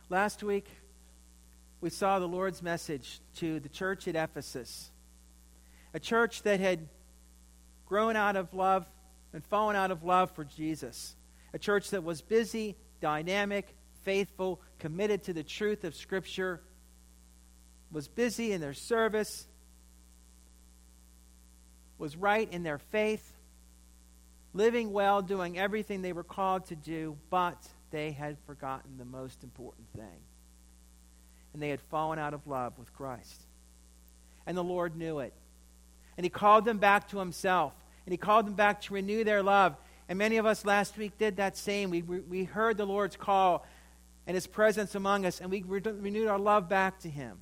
Last week, we saw the Lord's message to the church at Ephesus, a church that had grown out of love and fallen out of love for Jesus, a church that was busy, dynamic, faithful, committed to the truth of Scripture, was busy in their service, was right in their faith, living well, doing everything they were called to do, but they had forgotten the most important thing. And they had fallen out of love with Christ. And the Lord knew it. And He called them back to Himself. And He called them back to renew their love. And many of us last week did that same. We heard the Lord's call and His presence among us, and we renewed our love back to Him.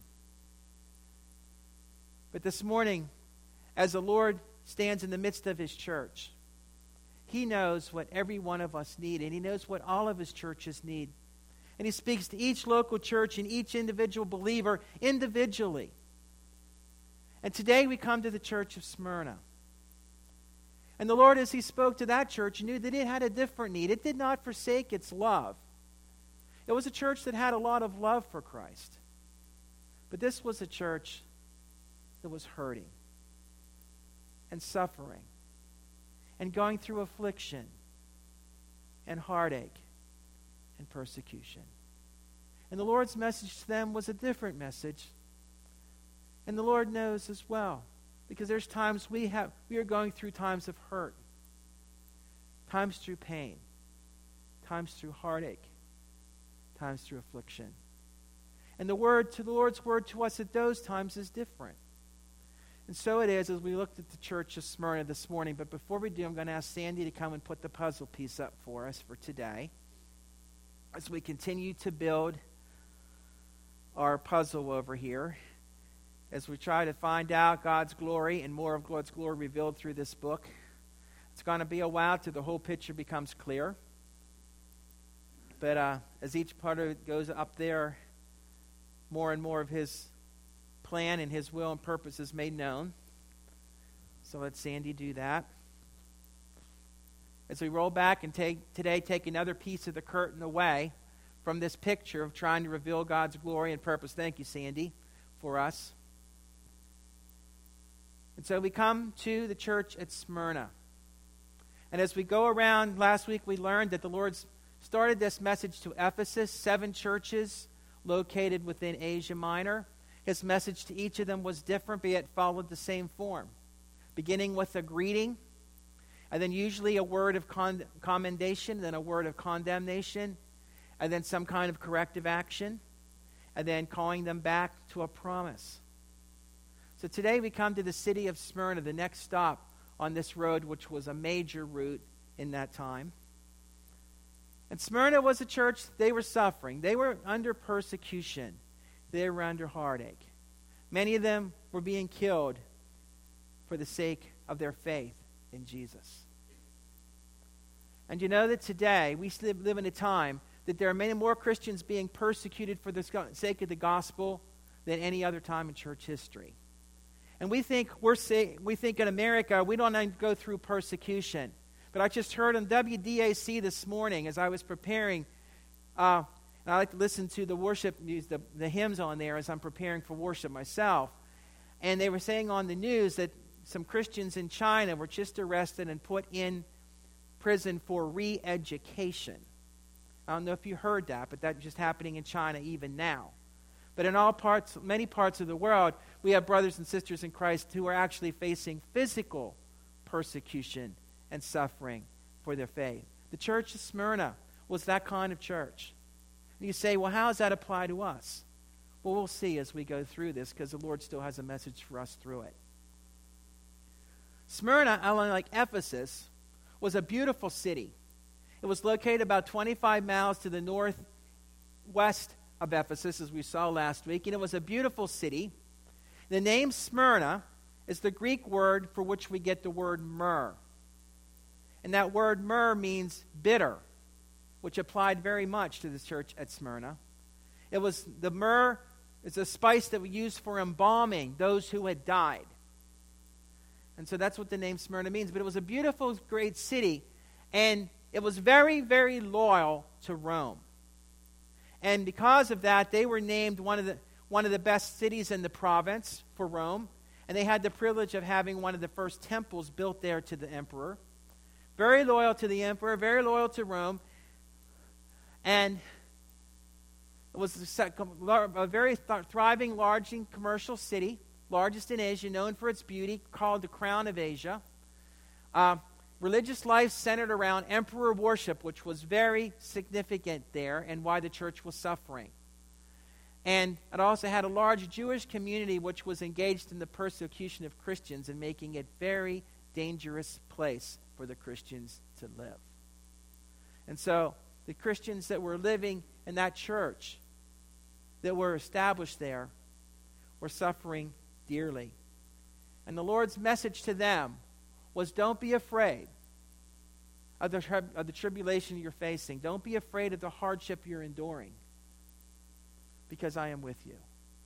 But this morning, as the Lord stands in the midst of His church, He knows what every one of us need, and He knows what all of His churches need. And He speaks to each local church and each individual believer individually. And today we come to the church of Smyrna. And the Lord, as He spoke to that church, knew that it had a different need. It did not forsake its love. It was a church that had a lot of love for Christ. But this was a church that was hurting and suffering and going through affliction and heartache and persecution. And the Lord's message to them was a different message. And the Lord knows as well, because there's times we are going through times of hurt, times through pain, times through heartache, times through affliction. And the Lord's word to us at those times is different. And so it is as we looked at the church of Smyrna this morning. But before we do, I'm going to ask Sandy to come and put the puzzle piece up for us for today, as we continue to build our puzzle over here, as we try to find out God's glory and more of God's glory revealed through this book. It's going to be a while till the whole picture becomes clear. But as each part of it goes up there, more and more of His plan and His will and purpose is made known. So let Sandy do that. As we roll back and take another piece of the curtain away from this picture of trying to reveal God's glory and purpose. Thank you, Sandy, for us. And so we come to the church at Smyrna. And as we go around, last week we learned that the Lord started this message to Ephesus, 7 churches located within Asia Minor. His message to each of them was different, but yet followed the same form. Beginning with a greeting, and then usually a word of commendation, then a word of condemnation, and then some kind of corrective action, and then calling them back to a promise. So today we come to the city of Smyrna, the next stop on this road, which was a major route in that time. And Smyrna was a church, they were suffering. They were under persecution. They were under heartache. Many of them were being killed for the sake of their faith in Jesus. And you know that today we live in a time that there are many more Christians being persecuted for the sake of the gospel than any other time in church history. And we think in America we don't go through persecution. But I just heard on WDAC this morning as I was preparing, and I like to listen to the worship music, the hymns on there as I'm preparing for worship myself. And they were saying on the news that some Christians in China were just arrested and put in prison for re-education. I don't know if you heard that, but that's just happening in China even now. But in many parts of the world, we have brothers and sisters in Christ who are actually facing physical persecution and suffering for their faith. The church of Smyrna was that kind of church. And you say, well, how does that apply to us? Well, we'll see as we go through this, because the Lord still has a message for us through it. Smyrna, unlike Ephesus, was a beautiful city. It was located about 25 miles to the northwest of Ephesus, as we saw last week, and it was a beautiful city. The name Smyrna is the Greek word for which we get the word myrrh. And that word myrrh means bitter, which applied very much to the church at Smyrna. The myrrh is a spice that we use for embalming those who had died. And so that's what the name Smyrna means. But it was a beautiful, great city, and it was very, very loyal to Rome. And because of that, they were named one of the best cities in the province for Rome. And they had the privilege of having one of the first temples built there to the emperor. Very loyal to the emperor, very loyal to Rome. And it was a very thriving, large commercial city, largest in Asia, known for its beauty, called the Crown of Asia. Religious life centered around emperor worship, which was very significant there and why the church was suffering. And it also had a large Jewish community which was engaged in the persecution of Christians and making it a very dangerous place for the Christians to live. And so the Christians that were living in that church, that were established there, were suffering dearly. And the Lord's message to them was, don't be afraid of the tribulation you're facing. Don't be afraid of the hardship you're enduring, because I am with you.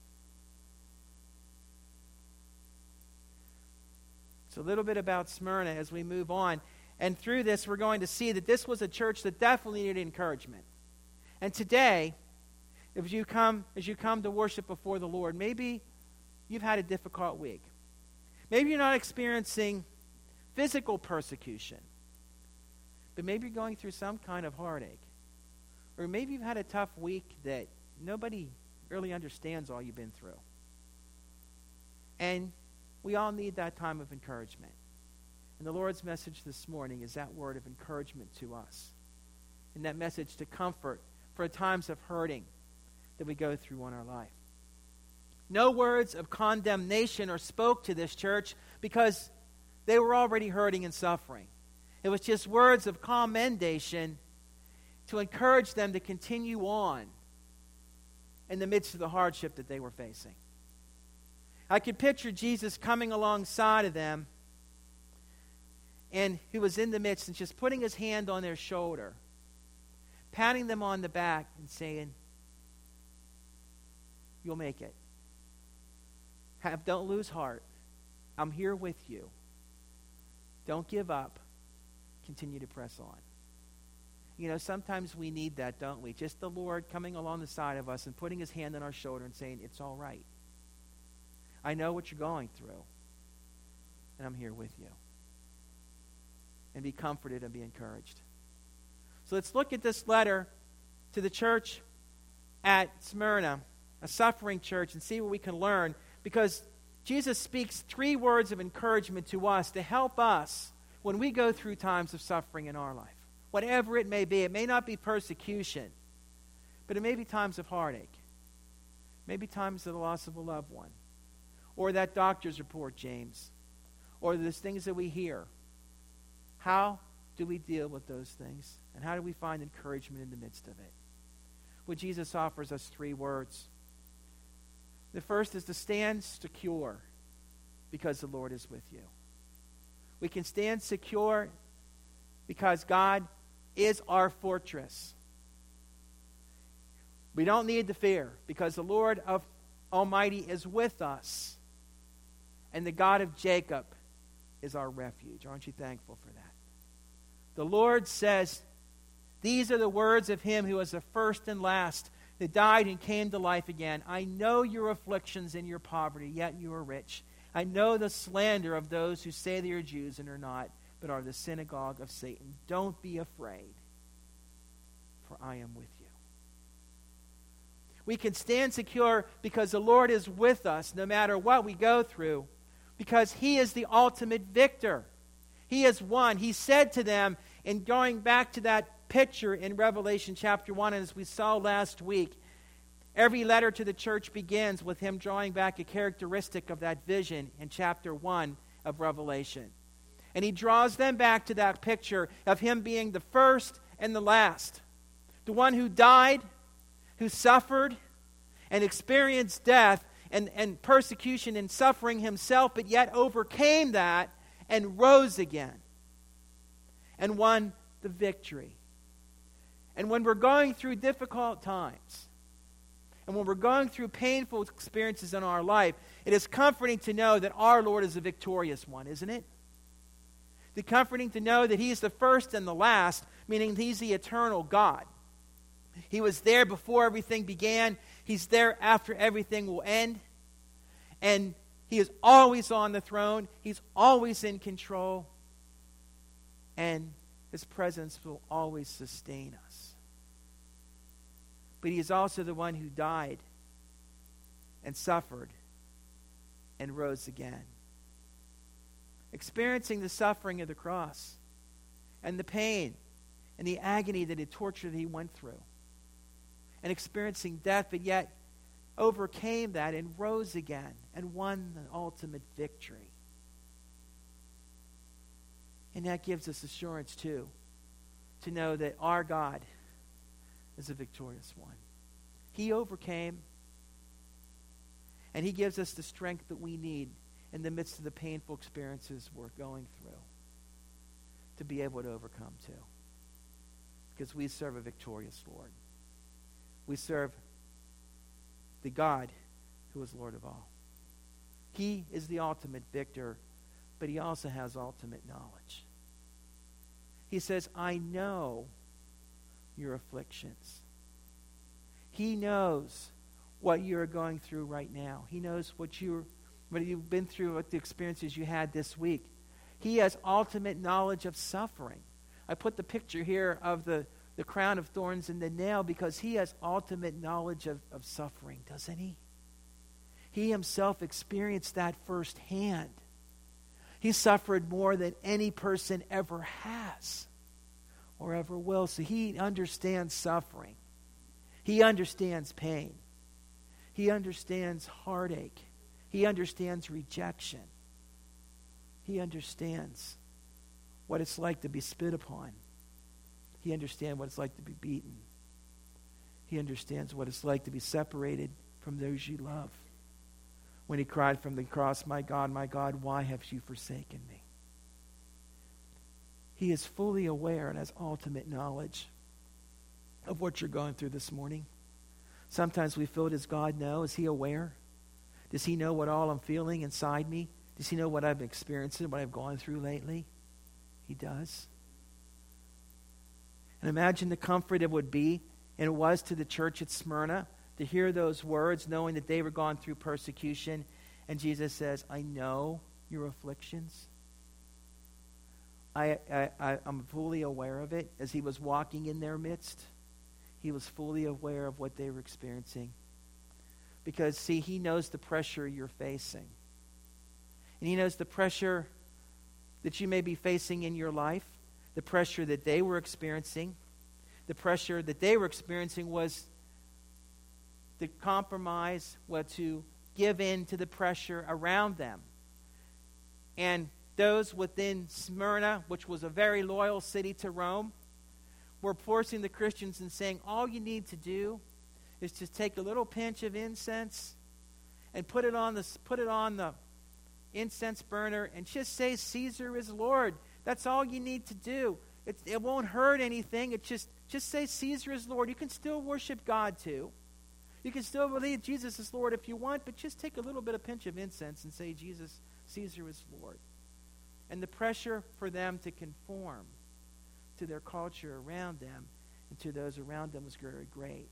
So a little bit about Smyrna as we move on. And through this, we're going to see that this was a church that definitely needed encouragement. And today, as you come to worship before the Lord, maybe you've had a difficult week. Maybe you're not experiencing physical persecution, but maybe you're going through some kind of heartache. Or maybe you've had a tough week that nobody really understands all you've been through. And we all need that time of encouragement. And the Lord's message this morning is that word of encouragement to us. And that message to comfort for times of hurting that we go through in our life. No words of condemnation are spoke to this church because they were already hurting and suffering. It was just words of commendation to encourage them to continue on in the midst of the hardship that they were facing. I could picture Jesus coming alongside of them, and he was in the midst and just putting his hand on their shoulder, patting them on the back and saying, you'll make it. Don't lose heart. I'm here with you. Don't give up. Continue to press on. You know, sometimes we need that, don't we? Just the Lord coming along the side of us and putting his hand on our shoulder and saying, it's all right. I know what you're going through, and I'm here with you. And be comforted and be encouraged. So let's look at this letter to the church at Smyrna, a suffering church, and see what we can learn, because Jesus speaks 3 words of encouragement to us to help us when we go through times of suffering in our life. Whatever it may be. It may not be persecution, but it may be times of heartache. Maybe times of the loss of a loved one. Or that doctor's report, James. Or those things that we hear. How do we deal with those things? And how do we find encouragement in the midst of it? Well, Jesus offers us 3 words. The first is to stand secure because the Lord is with you. We can stand secure because God is our fortress. We don't need to fear because the Lord of Almighty is with us. And the God of Jacob is our refuge. Aren't you thankful for that? The Lord says, these are the words of him who is the first and last, that died and came to life again. I know your afflictions and your poverty, yet you are rich. I know the slander of those who say they are Jews and are not, but are the synagogue of Satan. Don't be afraid, for I am with you. We can stand secure because the Lord is with us no matter what we go through, because he is the ultimate victor. He has won. He said to them, in going back to that picture in Revelation chapter 1, and as we saw last week, every letter to the church begins with him drawing back a characteristic of that vision in chapter 1 of Revelation. And he draws them back to that picture of him being the first and the last. The one who died, who suffered and experienced death and persecution and suffering himself, but yet overcame that and rose again and won the victory. And when we're going through difficult times, and when we're going through painful experiences in our life, it is comforting to know that our Lord is a victorious one, isn't it? It's comforting to know that he's the first and the last, meaning he's the eternal God. He was there before everything began. He's there after everything will end. And he is always on the throne. He's always in control. And his presence will always sustain us. But he is also the one who died and suffered and rose again. Experiencing the suffering of the cross and the pain and the agony that the torture that he went through. And experiencing death, but yet overcame that and rose again and won the ultimate victory. And that gives us assurance too, to know that our God is a victorious one. He overcame, and he gives us the strength that we need in the midst of the painful experiences we're going through to be able to overcome too. Because we serve a victorious Lord. We serve the God who is Lord of all. He is the ultimate victor, but he also has ultimate knowledge. He says, I know your afflictions. He knows what you're going through right now. He knows what you've been through, what the experiences you had this week. He has ultimate knowledge of suffering. I put the picture here of the crown of thorns and the nail because he has ultimate knowledge of suffering, doesn't he? He himself experienced that firsthand. He suffered more than any person ever has or ever will. So he understands suffering. He understands pain. He understands heartache. He understands rejection. He understands what it's like to be spit upon. He understands what it's like to be beaten. He understands what it's like to be separated from those you love. When he cried from the cross, my God, why have you forsaken me? He is fully aware and has ultimate knowledge of what you're going through this morning. Sometimes we feel, does God know? Is he aware? Does he know what all I'm feeling inside me? Does he know what I've experienced, what I've gone through lately? He does. And imagine the comfort it would be, and it was to the church at Smyrna, to hear those words, knowing that they were gone through persecution. And Jesus says, I know your afflictions. I'm fully aware of it. As he was walking in their midst, he was fully aware of what they were experiencing. Because, see, he knows the pressure you're facing. And he knows the pressure that you may be facing in your life, the pressure that they were experiencing. The pressure that they were experiencing was to compromise, to give in to the pressure around them. And those within Smyrna, which was a very loyal city to Rome, were forcing the Christians and saying, all you need to do is just take a little pinch of incense and put it on the incense burner and just say Caesar is Lord. That's all you need to do. It won't hurt anything. It just say Caesar is Lord. You can still worship God too. You can still believe Jesus is Lord if you want, but just take a little bit of pinch of incense and say Caesar is Lord. And the pressure for them to conform to their culture around them and to those around them was very great.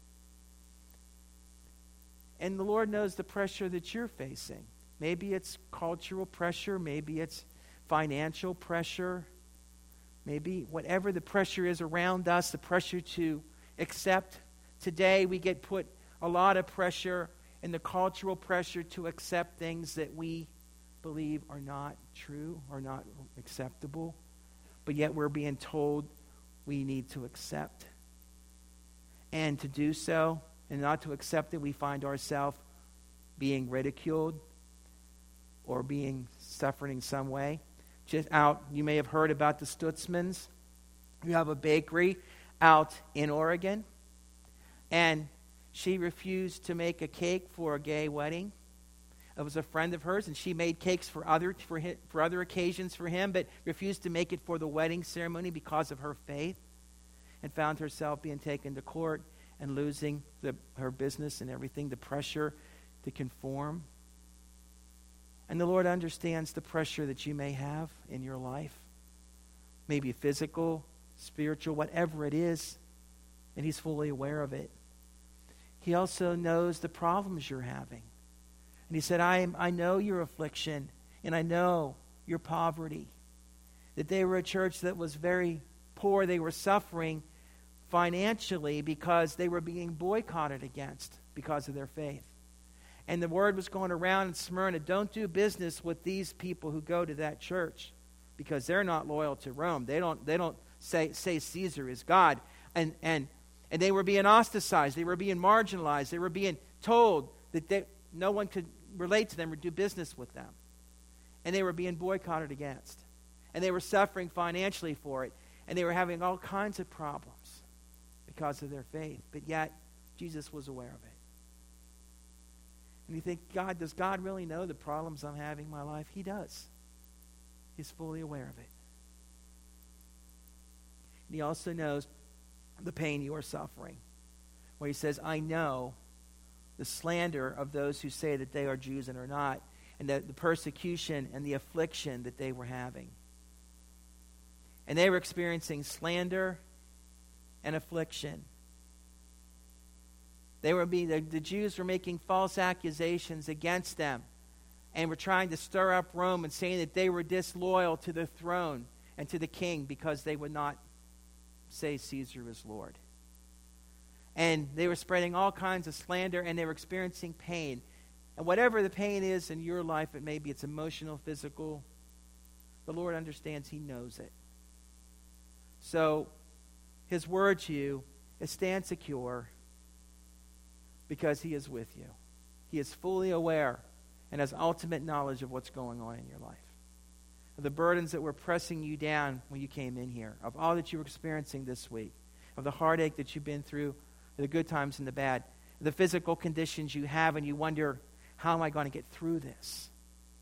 And the Lord knows the pressure that you're facing. Maybe it's cultural pressure. Maybe it's financial pressure. Maybe whatever the pressure is around us, the pressure to accept. Today we get put a lot of pressure in the cultural pressure to accept things that we believe are not true or not acceptable. But yet we're being told we need to accept. And to do so, and not to accept it, we find ourselves being ridiculed or being suffering in some way. Just out, you may have heard about the Stutzmans. You have a bakery out in Oregon, and she refused to make a cake for a gay wedding. It was a friend of hers, and she made cakes for other occasions for him, but refused to make it for the wedding ceremony because of her faith, and found herself being taken to court and losing her business and everything, the pressure to conform. And the Lord understands the pressure that you may have in your life, maybe physical, spiritual, whatever it is. and he's fully aware of it. He also knows the problems you're having. And he said, I know your affliction, and I know your poverty. That they were a church that was very poor. They were suffering financially because they were being boycotted against because of their faith. And the word was going around in Smyrna, don't do business with these people who go to that church because they're not loyal to Rome. They don't say Caesar is God. And they were being ostracized. They were being marginalized. They were being told that no one could relate to them or do business with them. And they were being boycotted against. And they were suffering financially for it. And they were having all kinds of problems because of their faith. But yet, Jesus was aware of it. And you think, does God really know the problems I'm having in my life? He does. He's fully aware of it. And he also knows the pain you are suffering. Where he says, I know the slander of those who say that they are Jews and are not, and the persecution and the affliction that they were having. And they were experiencing slander and affliction. The Jews were making false accusations against them and were trying to stir up Rome and saying that they were disloyal to the throne and to the king because they would not say Caesar is Lord. And they were spreading all kinds of slander, and they were experiencing pain. And whatever the pain is in your life, it's emotional, physical, the Lord understands. He knows it. So his word to you is stand secure because he is with you. He is fully aware and has ultimate knowledge of what's going on in your life. Of the burdens that were pressing you down when you came in here, of all that you were experiencing this week, of the heartache that you've been through, the good times and the bad, the physical conditions you have, and you wonder, how am I going to get through this?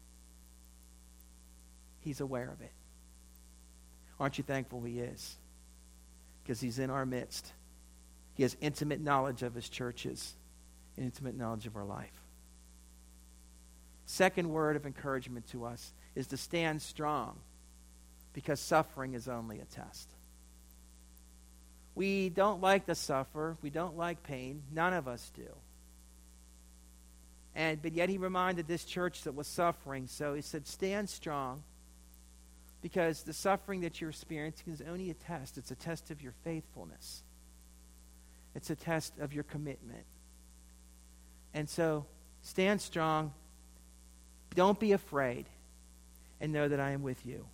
He's aware of it. Aren't you thankful he is? Because he's in our midst. He has intimate knowledge of his churches and intimate knowledge of our life. Second word of encouragement to us is to stand strong, because suffering is only a test. We don't like to suffer. We don't like pain. None of us do. But yet he reminded this church that was suffering. So he said, stand strong, because the suffering that you're experiencing is only a test. It's a test of your faithfulness. It's a test of your commitment. And so stand strong. Don't be afraid. And know that I am with you.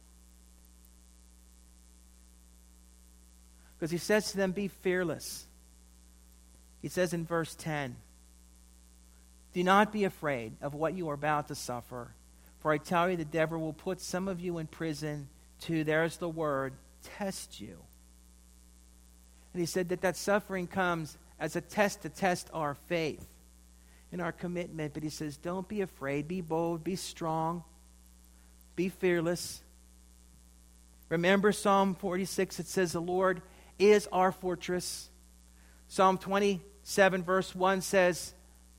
Because he says to them, be fearless. He says in verse 10, do not be afraid of what you are about to suffer. For I tell you, the devil will put some of you in prison to, there's the word, test you. And he said that suffering comes as a test to test our faith and our commitment. But he says, don't be afraid, be bold, be strong, be fearless. Remember Psalm 46, it says the Lord is our fortress. Psalm 27 verse 1 says,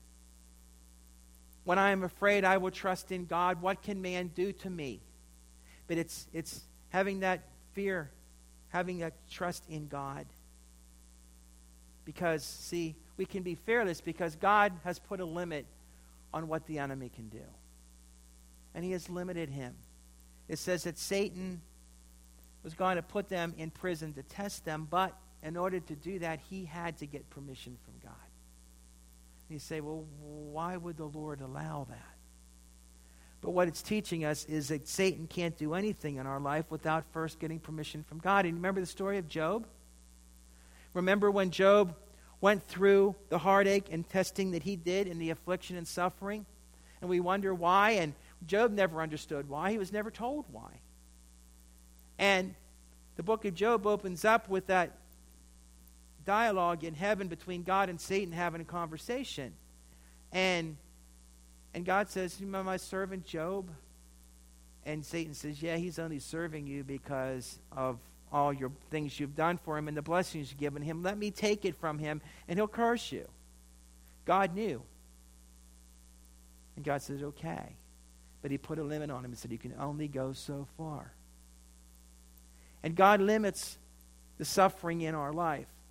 when I am afraid, I will trust in God. What can man do to me? But it's having that fear, having that trust in God. Because, see, we can be fearless because God has put a limit on what the enemy can do. And he has limited him. It says that Satan was going to put them in prison to test them, but in order to do that, he had to get permission from God. And you say, well, why would the Lord allow that? But what it's teaching us is that Satan can't do anything in our life without first getting permission from God. And remember the story of Job? Remember when Job went through the heartache and testing that he did in the affliction and suffering? And we wonder why, and Job never understood why. He was never told why. And the book of Job opens up with that dialogue in heaven between God and Satan having a conversation. And God says, you remember my servant Job? And Satan says, yeah, he's only serving you because of all your things you've done for him and the blessings you've given him. Let me take it from him and he'll curse you. God knew. And God says, okay. But he put a limit on him and said, you can only go so far. And God limits the suffering in our life.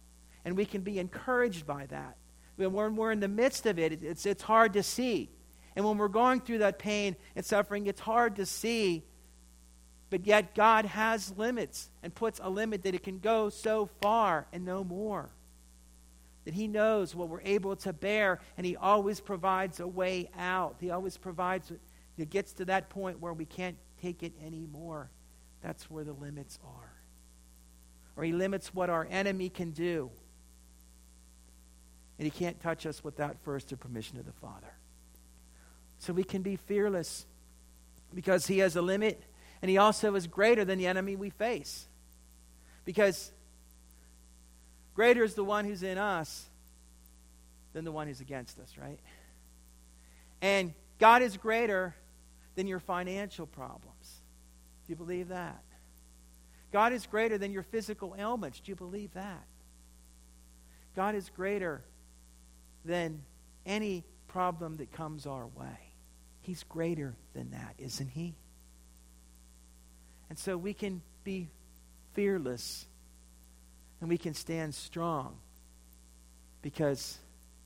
And we can be encouraged by that. When we're in the midst of it, it's hard to see. And when we're going through that pain and suffering, it's hard to see. But yet God has limits and puts a limit that it can go so far and no more. That He knows what we're able to bear, and He always provides a way out. He always provides, it gets to that point where we can't take it anymore. That's where the limits are. Or He limits what our enemy can do. And He can't touch us without first the permission of the Father. So we can be fearless because He has a limit, and He also is greater than the enemy we face. Because greater is the one who's in us than the one who's against us, right? And God is greater than your financial problems. Do you believe that? God is greater than your physical ailments. Do you believe that? God is greater than any problem that comes our way. He's greater than that, isn't He? And so we can be fearless and we can stand strong because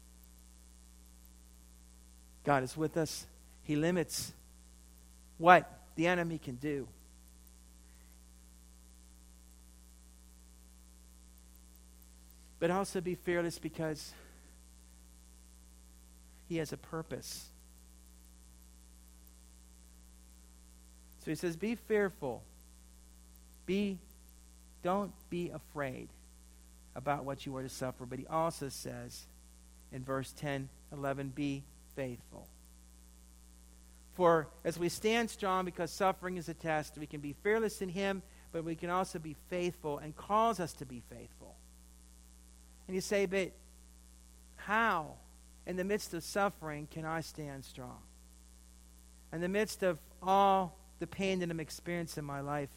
God is with us. He limits what the enemy can do. But also be fearless because He has a purpose. So He says, be fearful. Don't be afraid about what you are to suffer. But He also says in verse 10, 11, be faithful. For as we stand strong because suffering is a test, we can be fearless in Him, but we can also be faithful and calls us to be faithful. And you say, but how, in the midst of suffering, can I stand strong? In the midst of all the pain that I'm experiencing in my life.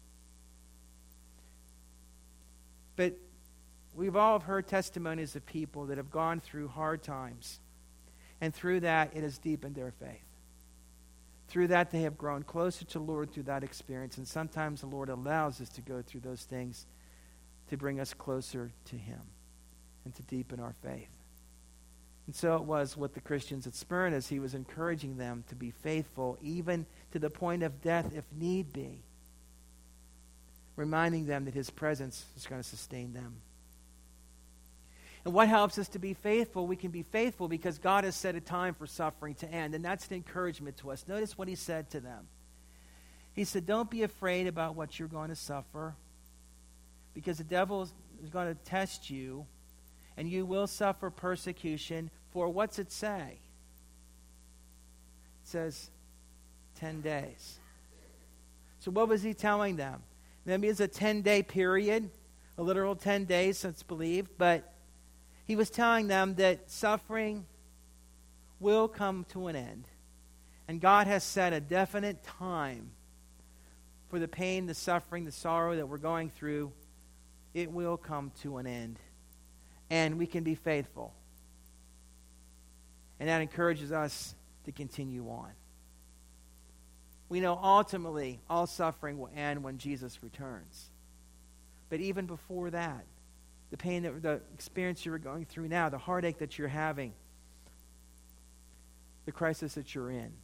But we've all heard testimonies of people that have gone through hard times. And through that, it has deepened their faith. Through that, they have grown closer to the Lord through that experience. And sometimes the Lord allows us to go through those things to bring us closer to Him and to deepen our faith. And so it was with the Christians at Smyrna, as He was encouraging them to be faithful, even to the point of death if need be, reminding them that His presence is going to sustain them. And what helps us to be faithful? We can be faithful because God has set a time for suffering to end, and that's an encouragement to us. Notice what He said to them. He said, don't be afraid about what you're going to suffer, because the devil is going to test you, and you will suffer persecution for, what's it say? It says 10 days. So what was He telling them? Maybe it's a 10-day period, a literal 10 days since believed, but He was telling them that suffering will come to an end. And God has set a definite time for the pain, the suffering, the sorrow that we're going through. It will come to an end. And we can be faithful. And that encourages us to continue on. We know ultimately all suffering will end when Jesus returns. But even before that, the pain, the experience you're going through now, the heartache that you're having, the crisis that you're in,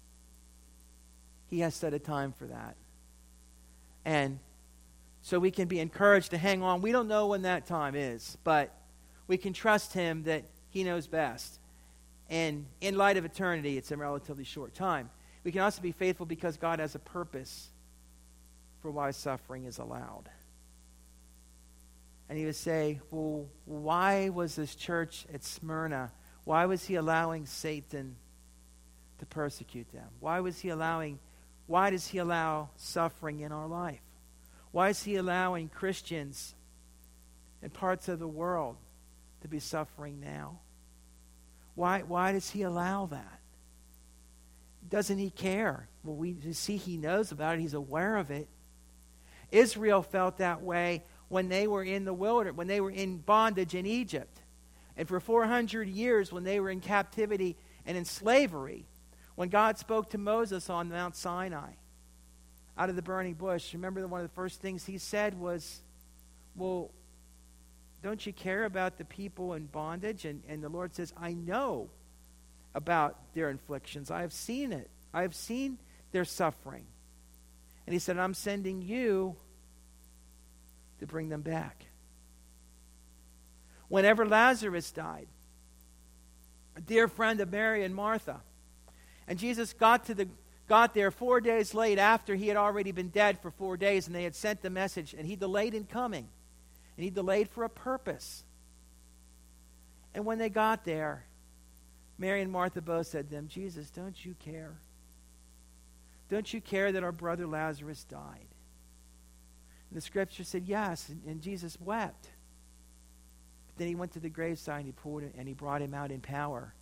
He has set a time for that. And so we can be encouraged to hang on. We don't know when that time is, but we can trust Him that He knows best. And in light of eternity, it's a relatively short time. We can also be faithful because God has a purpose for why suffering is allowed. And He would say, well, why was this church at Smyrna, why was He allowing Satan to persecute them? Why does He allow suffering in our life? Why is He allowing Christians in parts of the world to be suffering now? Why does He allow that? Doesn't He care? Well, we see He knows about it. He's aware of it. Israel felt that way when they were in the wilderness, when they were in bondage in Egypt. And for 400 years, when they were in captivity and in slavery, when God spoke to Moses on Mount Sinai, out of the burning bush, remember that one of the first things He said was, well, don't you care about the people in bondage? And the Lord says, I know about their afflictions. I have seen it. I have seen their suffering. And he said, I'm sending you to bring them back. Whenever Lazarus died, a dear friend of Mary and Martha, and Jesus got there 4 days late after he had already been dead for 4 days, and they had sent the message, and he delayed in coming. And he delayed for a purpose. And when they got there, Mary and Martha both said to them, Jesus, don't you care? Don't you care that our brother Lazarus died? And the scripture said yes, and Jesus wept. But then he went to the graveside and he brought him out in power.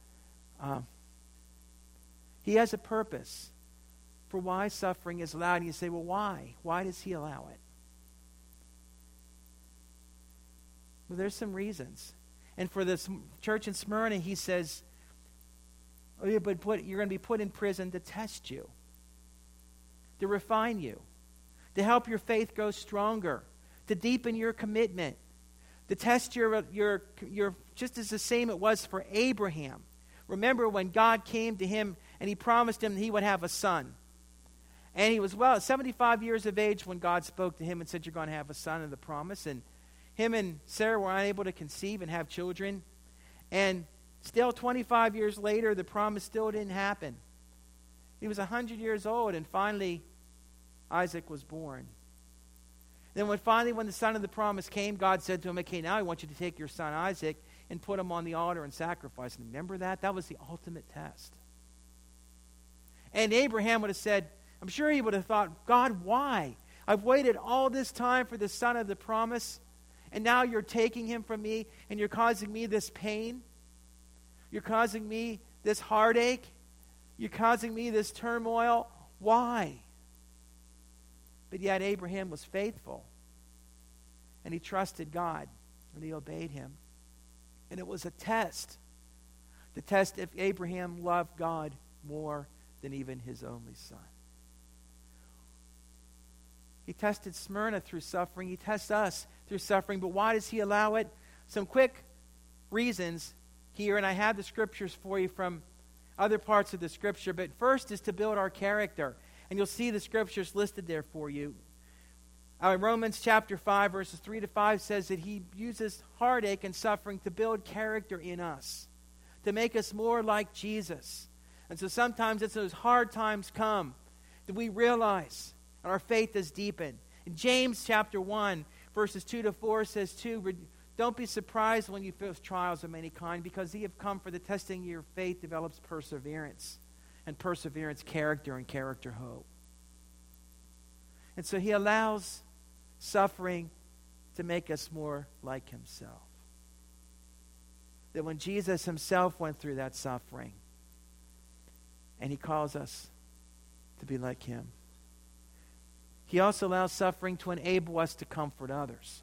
He has a purpose for why suffering is allowed. And you say, well, why? Why does he allow it? Well, there's some reasons. And for this church in Smyrna, he says, you're going to be put in prison to test you, to refine you, to help your faith grow stronger, to deepen your commitment, to test your just as the same it was for Abraham. Remember when God came to him and he promised him he would have a son. And he was 75 years of age when God spoke to him and said, you're going to have a son, of the promise. And him and Sarah were unable to conceive and have children. And still 25 years later, the promise still didn't happen. He was 100 years old, and finally Isaac was born. Then when the son of the promise came, God said to him, okay, now I want you to take your son Isaac and put him on the altar and sacrifice him. Remember that? That was the ultimate test. And Abraham would have said, I'm sure he would have thought, God, why? I've waited all this time for the son of the promise, and now you're taking him from me, and you're causing me this pain. You're causing me this heartache. You're causing me this turmoil. Why? But yet Abraham was faithful, and he trusted God, and he obeyed him. And it was a test. The test if Abraham loved God more than even his only son. He tested Smyrna through suffering. He tests us through suffering. But why does he allow it? Some quick reasons here, and I have the scriptures for you from other parts of the scripture. But first is to build our character. And you'll see the scriptures listed there for you. Romans chapter 5, verses 3 to 5 says that he uses heartache and suffering to build character in us, to make us more like Jesus. And so sometimes it's those hard times come that we realize and our faith is deepened. In James chapter 1, verses 2 to 4 says, don't be surprised when you face trials of many kind, because ye have come for the testing of your faith develops perseverance. And perseverance, character, and character, hope. And so he allows suffering to make us more like himself. That when Jesus himself went through that suffering, and he calls us to be like him. He also allows suffering to enable us to comfort others.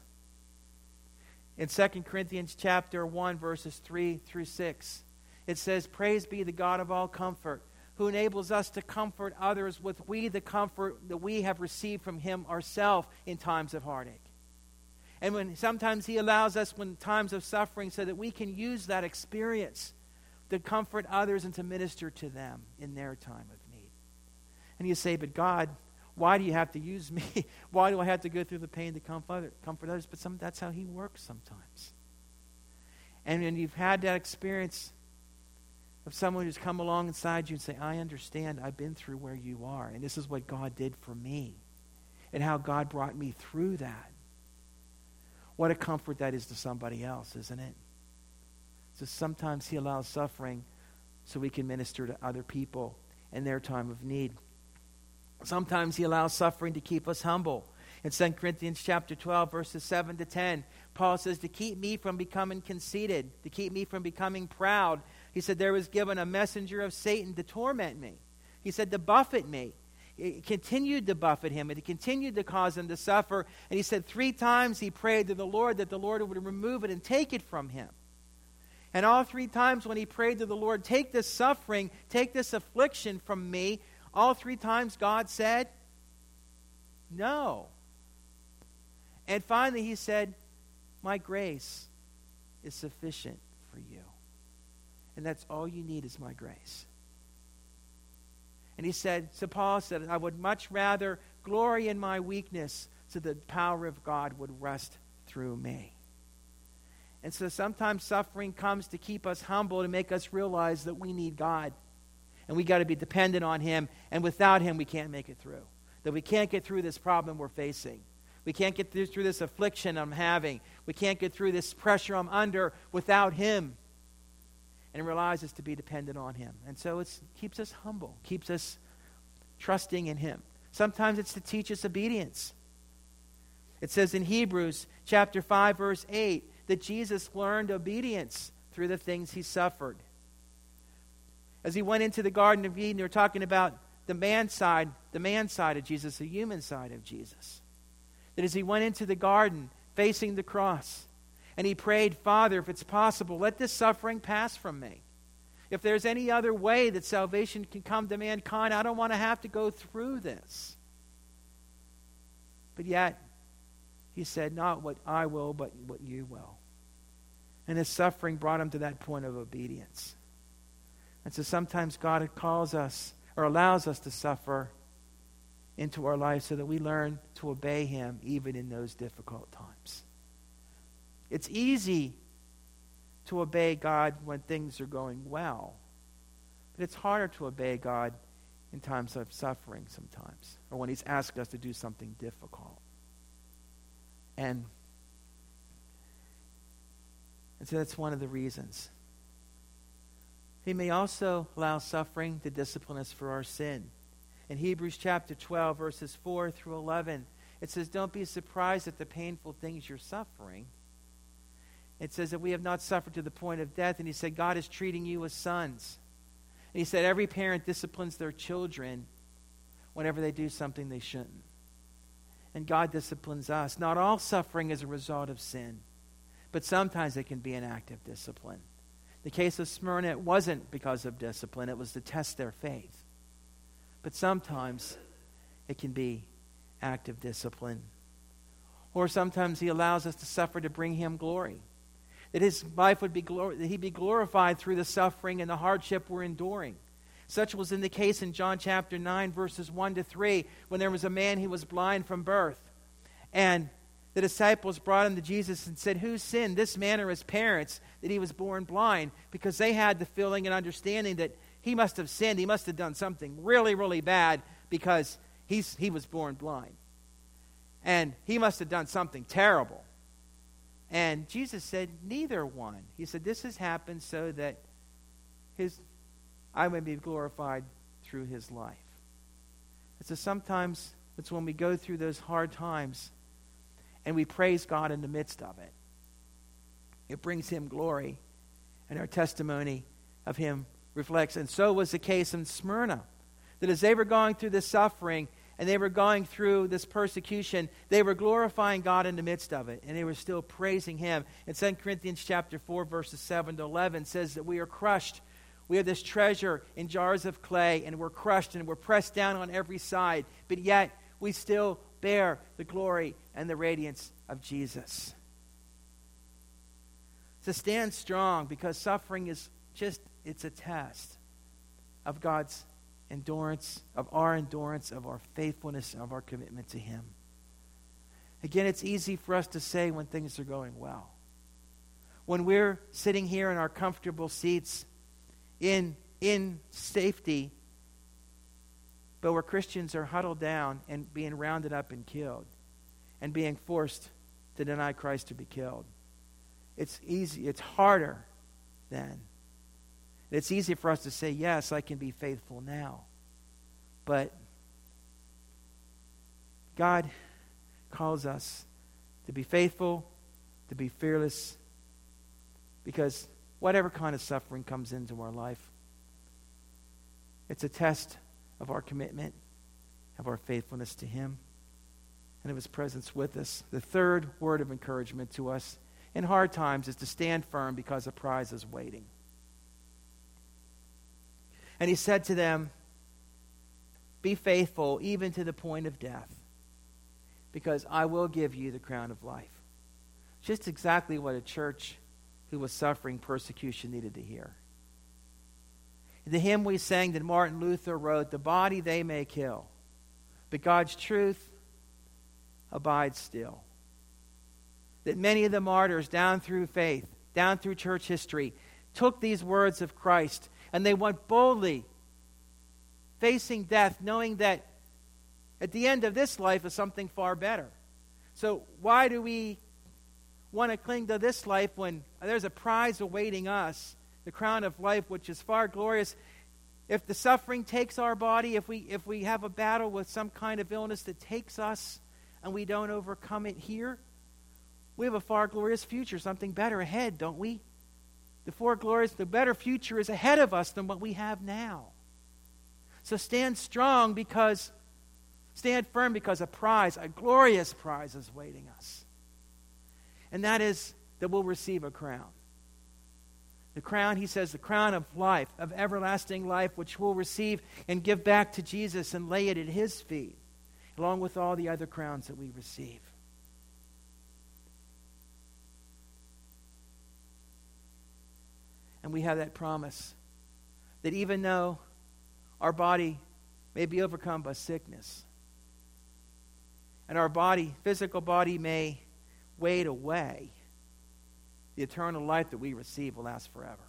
In 2 Corinthians chapter 1, verses 3 through 6, it says, praise be the God of all comfort, who enables us to comfort others with the comfort that we have received from him ourselves in times of heartache. And when sometimes he allows us when times of suffering so that we can use that experience to comfort others and to minister to them in their time of need. And you say, but God, why do you have to use me? Why do I have to go through the pain to comfort others? But that's how he works sometimes. And when you've had that experience of someone who's come along inside you and say, I understand, I've been through where you are, and this is what God did for me, and how God brought me through that. What a comfort that is to somebody else, isn't it? So sometimes he allows suffering so we can minister to other people in their time of need. Sometimes he allows suffering to keep us humble. In 2 Corinthians chapter 12, verses 7 to 10, Paul says, to keep me from becoming conceited, to keep me from becoming proud. He said, there was given a messenger of Satan to torment me. He said, to buffet me. He continued to buffet him, and he continued to cause him to suffer. And he said 3 times he prayed to the Lord that the Lord would remove it and take it from him. And all 3 times when he prayed to the Lord, take this suffering, take this affliction from me, all 3 times God said, no. And finally he said, my grace is sufficient for you. And that's all you need is my grace. And he said, so Paul said, I would much rather glory in my weakness so that the power of God would rest through me. And so sometimes suffering comes to keep us humble, to make us realize that we need God. And we got to be dependent on him. And without him, we can't make it through. That we can't get through this problem we're facing. We can't get through this affliction I'm having. We can't get through this pressure I'm under without him. And realize it's to be dependent on him. And so it keeps us humble, keeps us trusting in him. Sometimes it's to teach us obedience. It says in Hebrews chapter 5, verse 8, that Jesus learned obedience through the things he suffered. As he went into the Garden of Eden, they were talking about the man side of Jesus, the human side of Jesus. That as he went into the garden, facing the cross, and he prayed, Father, if it's possible, let this suffering pass from me. If there's any other way that salvation can come to mankind, I don't want to have to go through this. But yet, he said, not what I will, but what you will. And his suffering brought him to that point of obedience. And so sometimes God calls us or allows us to suffer into our life so that we learn to obey him even in those difficult times. It's easy to obey God when things are going well, but it's harder to obey God in times of suffering sometimes, or when he's asked us to do something difficult. And so that's one of the reasons. He may also allow suffering to discipline us for our sin. In Hebrews chapter 12, verses 4 through 11, it says, don't be surprised at the painful things you're suffering. It says that we have not suffered to the point of death. And he said, God is treating you as sons. And he said, every parent disciplines their children whenever they do something they shouldn't. And God disciplines us. Not all suffering is a result of sin, but sometimes it can be an act of discipline. The case of Smyrna, it wasn't because of discipline. It was to test their faith. But sometimes it can be active discipline. Or sometimes he allows us to suffer to bring him glory. That his life would be that he'd be glorified through the suffering and the hardship we're enduring. Such was in the case in John chapter 9, verses 1 to 3, when there was a man who was blind from birth. And the disciples brought him to Jesus and said, who sinned, this man or his parents, that he was born blind? Because they had the feeling and understanding that he must have sinned. He must have done something really, really bad because he was born blind. And he must have done something terrible. And Jesus said, neither one. He said, this has happened so that I may be glorified through his life. And so sometimes it's when we go through those hard times and we praise God in the midst of it. It brings him glory, and our testimony of him reflects. And so was the case in Smyrna, that as they were going through this suffering and they were going through this persecution, they were glorifying God in the midst of it, and they were still praising him. And 2 Corinthians chapter 4, verses 7 to 11 says that we are crushed. We have this treasure in jars of clay, and we're crushed and we're pressed down on every side, but yet we still bear the glory and the radiance of Jesus. To stand strong, because suffering is it's a test of God's endurance, of our faithfulness, of our commitment to him. Again, it's easy for us to say when things are going well. When we're sitting here in our comfortable seats in safety, but where Christians are huddled down and being rounded up and killed and being forced to deny Christ to be killed. It's easy. It's harder then. It's easy for us to say, yes, I can be faithful now. But God calls us to be faithful, to be fearless, because whatever kind of suffering comes into our life, it's a test of our commitment, of our faithfulness to him, and of his presence with us. The third word of encouragement to us in hard times is to stand firm because a prize is waiting. And he said to them, be faithful even to the point of death, because I will give you the crown of life. Just exactly what a church who was suffering persecution needed to hear. The hymn we sang that Martin Luther wrote, "The body they may kill, but God's truth abides still." That many of the martyrs down through faith, down through church history, took these words of Christ and they went boldly facing death, knowing that at the end of this life is something far better. So why do we want to cling to this life when there's a prize awaiting us, the crown of life, which is far glorious? If the suffering takes our body, if we have a battle with some kind of illness that takes us and we don't overcome it here, we have a far glorious future, something better ahead, don't we? The better future is ahead of us than what we have now. So stand firm because a glorious prize is waiting us. And that is that we'll receive a crown. The crown, he says, the crown of life, of everlasting life, which we'll receive and give back to Jesus and lay it at his feet, along with all the other crowns that we receive. And we have that promise that even though our body may be overcome by sickness, and our physical body may wade away, the eternal life that we receive will last forever.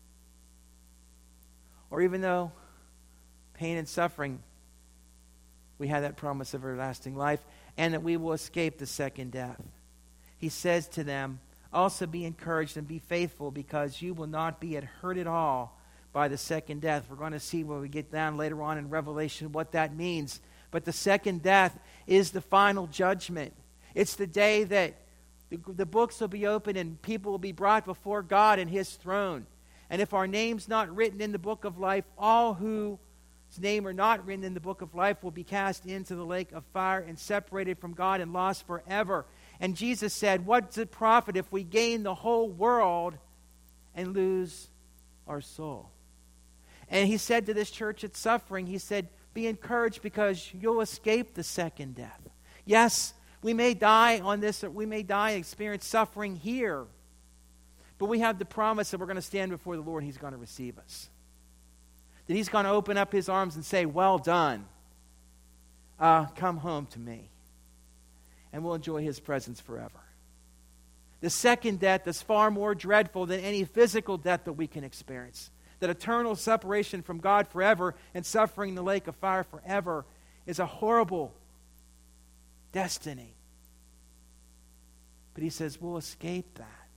Or even though pain and suffering, we have that promise of everlasting life, and that we will escape the second death. He says to them, also be encouraged and be faithful, because you will not be hurt at all by the second death. We're going to see when we get down later on in Revelation what that means. But the second death is the final judgment. It's the day that the books will be opened and people will be brought before God and his throne. And if our name's not written in the book of life, all whose name are not written in the book of life will be cast into the lake of fire and separated from God and lost forever. And Jesus said, what does it profit if we gain the whole world and lose our soul? And he said to this church at Suffering, he said, be encouraged because you'll escape the second death. Yes, we may die on this, or we may die and experience suffering here, but we have the promise that we're going to stand before the Lord and he's going to receive us. That he's going to open up his arms and say, well done. Come home to me. And we'll enjoy his presence forever. The second death is far more dreadful than any physical death that we can experience. That eternal separation from God forever and suffering in the lake of fire forever is a horrible destiny. But he says we'll escape that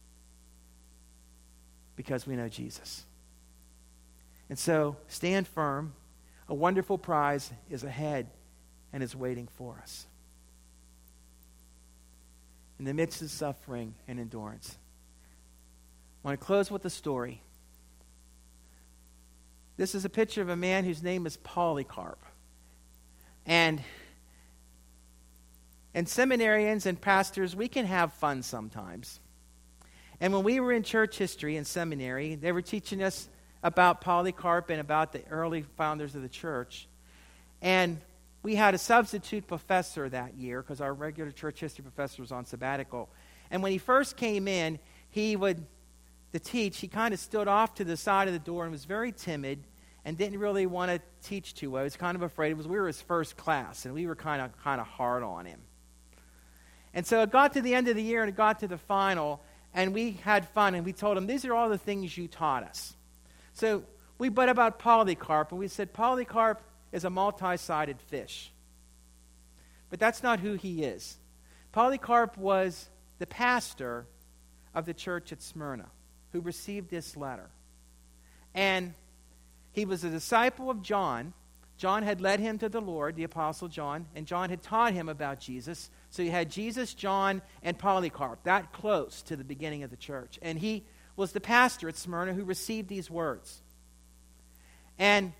because we know Jesus. And so stand firm. A wonderful prize is ahead and is waiting for us. In the midst of suffering and endurance. I want to close with a story. This is a picture of a man whose name is Polycarp. And seminarians and pastors, we can have fun sometimes. And when we were in church history in seminary, they were teaching us about Polycarp and about the early founders of the church. And we had a substitute professor that year because our regular church history professor was on sabbatical. And when he first came in, to teach, he kind of stood off to the side of the door and was very timid and didn't really want to teach too well. He was kind of afraid. We were his first class, and we were kind of hard on him. And so it got to the end of the year, and it got to the final, and we had fun, and we told him, these are all the things you taught us. So we brought about Polycarp, and we said, Polycarp is a multi-sided fish. But that's not who he is. Polycarp was the pastor of the church at Smyrna who received this letter. And he was a disciple of John. John had led him to the Lord, the Apostle John, and John had taught him about Jesus. So you had Jesus, John, and Polycarp, that close to the beginning of the church. And he was the pastor at Smyrna who received these words. And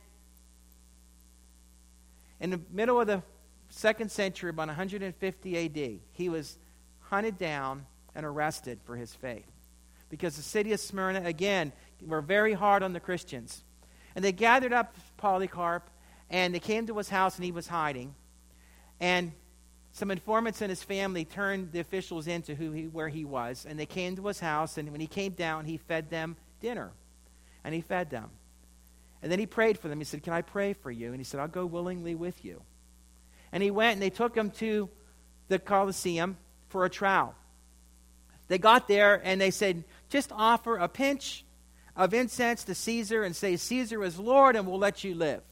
in the middle of the 2nd century, about 150 A.D., he was hunted down and arrested for his faith. Because the city of Smyrna, again, were very hard on the Christians. And they gathered up Polycarp, and they came to his house, and he was hiding. And some informants in his family turned the officials into where he was, and they came to his house, and when he came down, he fed them dinner. And he fed them. And then he prayed for them. He said, "Can I pray for you?" And he said, "I'll go willingly with you." And he went, and they took him to the Colosseum for a trial. They got there, and they said, "Just offer a pinch of incense to Caesar and say, 'Caesar is Lord,' and we'll let you live."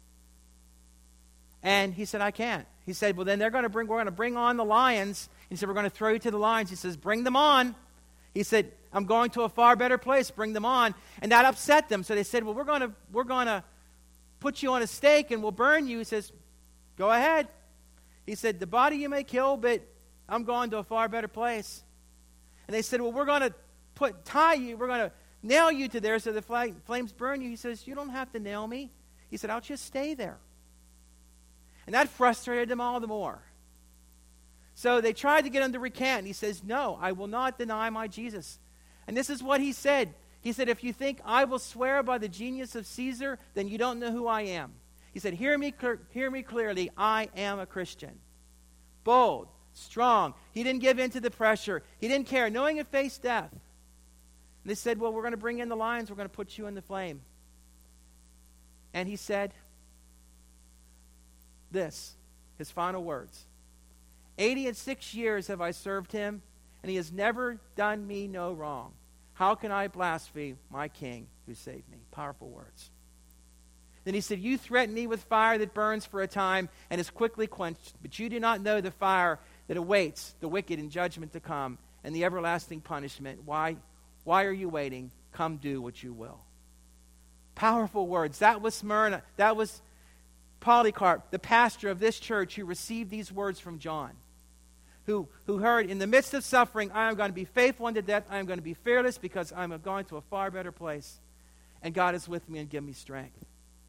And he said, "I can't." He said, "Well, then we're going to bring on the lions." He said, "We're going to throw you to the lions." He says, "Bring them on." He said, "I'm going to a far better place. Bring them on." And that upset them. So they said, "Well, we're going to put you on a stake and we'll burn you." He says, "Go ahead." He said, "The body you may kill, but I'm going to a far better place." And they said, "Well, we're going to tie you. We're going to nail you to there so the flames burn you." He says, "You don't have to nail me." He said, "I'll just stay there." And that frustrated them all the more. So they tried to get him to recant. He says, "No, I will not deny my Jesus." And this is what he said. He said, "If you think I will swear by the genius of Caesar, then you don't know who I am." He said, hear me clearly. I am a Christian. Bold, strong. He didn't give in to the pressure. He didn't care, knowing he'd face death. And they said, "Well, we're going to bring in the lions. We're going to put you in the flame." And he said this, his final words: 86 years have I served him, and he has never done me no wrong. How can I blaspheme my king who saved me? Powerful words. Then he said, "You threaten me with fire that burns for a time and is quickly quenched, but you do not know the fire that awaits the wicked in judgment to come and the everlasting punishment. Why are you waiting? Come do what you will." Powerful words. That was Smyrna. That was Polycarp, the pastor of this church, who received these words from John, who heard, "In the midst of suffering, I am going to be faithful unto death. I am going to be fearless because I am going to a far better place. And God is with me and give me strength."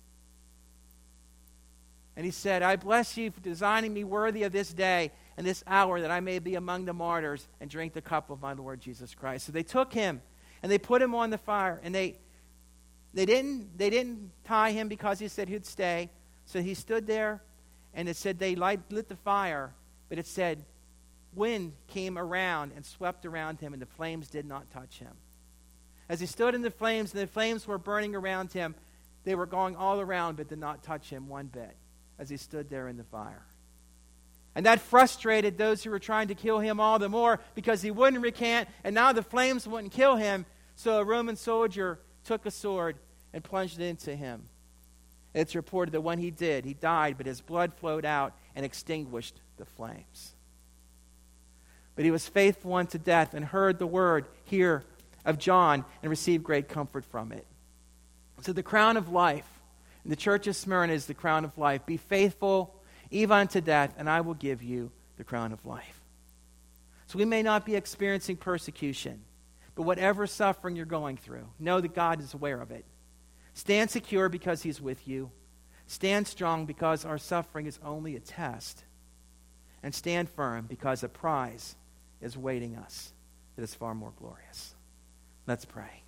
And he said, "I bless you for designing me worthy of this day and this hour, that I may be among the martyrs and drink the cup of my Lord Jesus Christ." So they took him and they put him on the fire, and they didn't tie him because he said he'd stay. So he stood there, and it said they lit the fire, but it said wind came around and swept around him, and the flames did not touch him. As he stood in the flames, and the flames were burning around him, they were going all around but did not touch him one bit as he stood there in the fire. And that frustrated those who were trying to kill him all the more, because he wouldn't recant, and now the flames wouldn't kill him. So a Roman soldier took a sword and plunged it into him. It's reported that when he did, he died, but his blood flowed out and extinguished the flames. But he was faithful unto death and heard the word here of John and received great comfort from it. So the crown of life in the church of Smyrna is the crown of life. Be faithful even unto death, and I will give you the crown of life. So we may not be experiencing persecution, but whatever suffering you're going through, know that God is aware of it. Stand secure because he's with you. Stand strong because our suffering is only a test. And stand firm because a prize is waiting us that is far more glorious. Let's pray.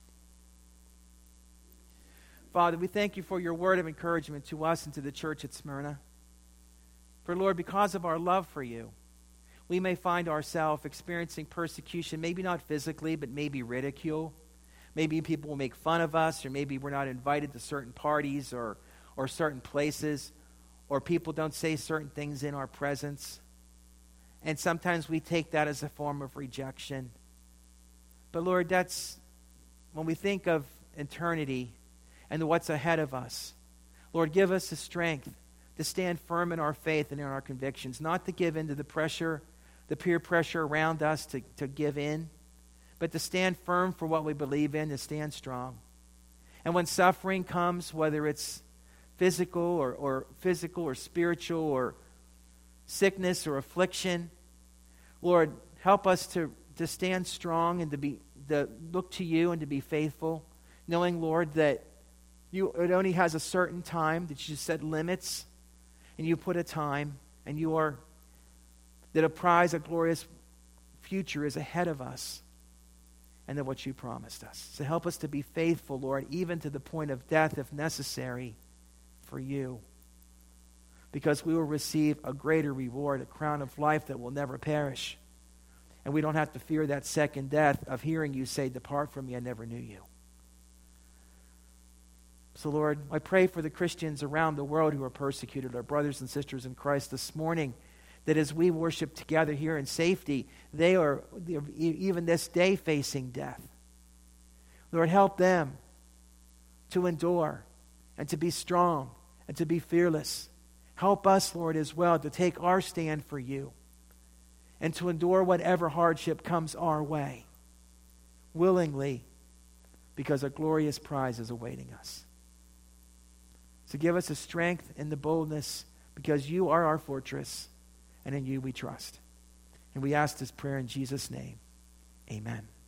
Father, we thank you for your word of encouragement to us and to the church at Smyrna. For Lord, because of our love for you, we may find ourselves experiencing persecution, maybe not physically, but maybe ridicule. Maybe people will make fun of us, or maybe we're not invited to certain parties or certain places, or people don't say certain things in our presence. And sometimes we take that as a form of rejection. But Lord, that's when we think of eternity and what's ahead of us. Lord, give us the strength to stand firm in our faith and in our convictions, not to give in to the pressure, the peer pressure around us to give in, but to stand firm for what we believe in, to stand strong. And when suffering comes, whether it's physical or spiritual, or sickness or affliction, Lord, help us to stand strong and to look to you and to be faithful, knowing, Lord, that it only has a certain time, that you set limits, and you put a time, and that a prize, a glorious future is ahead of us, and that what you promised us. So help us to be faithful, Lord, even to the point of death if necessary for you. because we will receive a greater reward, a crown of life that will never perish. And we don't have to fear that second death of hearing you say, "Depart from me, I never knew you." So, Lord, I pray for the Christians around the world who are persecuted, our brothers and sisters in Christ this morning, that as we worship together here in safety, they are even this day facing death. Lord, help them to endure and to be strong and to be fearless. Help us, Lord, as well to take our stand for you and to endure whatever hardship comes our way willingly, because a glorious prize is awaiting us. So give us the strength and the boldness, because you are our fortress, and in you we trust. And we ask this prayer in Jesus' name. Amen.